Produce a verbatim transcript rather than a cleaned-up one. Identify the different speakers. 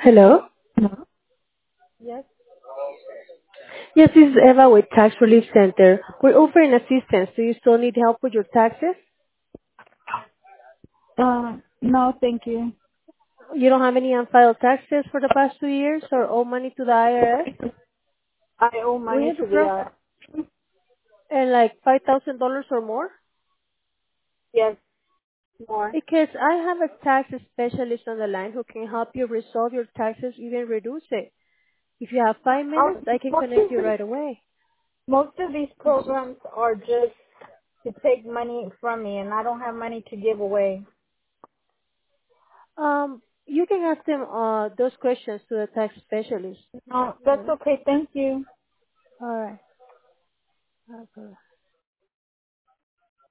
Speaker 1: Hello?
Speaker 2: Hello? Yes.
Speaker 1: Yes, this is Eva with Tax Relief Center. We're offering assistance. Do you still need help with your taxes?
Speaker 2: Uh, no, thank you.
Speaker 1: You don't have any unfiled taxes for the past two years or owe money to the I R S?
Speaker 2: I owe
Speaker 1: We
Speaker 2: money
Speaker 1: have a
Speaker 2: to the,
Speaker 1: pro
Speaker 2: uh,
Speaker 1: and like five thousand dollars or more?
Speaker 2: yes, more.
Speaker 1: Because I have a tax specialist on the line who can help you resolve your taxes, even reduce it. If you have five
Speaker 2: Oh,
Speaker 1: minutes, I can
Speaker 2: most
Speaker 1: connect you
Speaker 2: of these,
Speaker 1: right away.
Speaker 2: most of these programs are just to take money from me, and I don't have money to give away.
Speaker 1: Um, you can ask them uh, those questions to the tax specialist.
Speaker 2: No,
Speaker 1: All
Speaker 2: that's
Speaker 1: right.
Speaker 2: okay. Thank you.
Speaker 1: All right. Okay.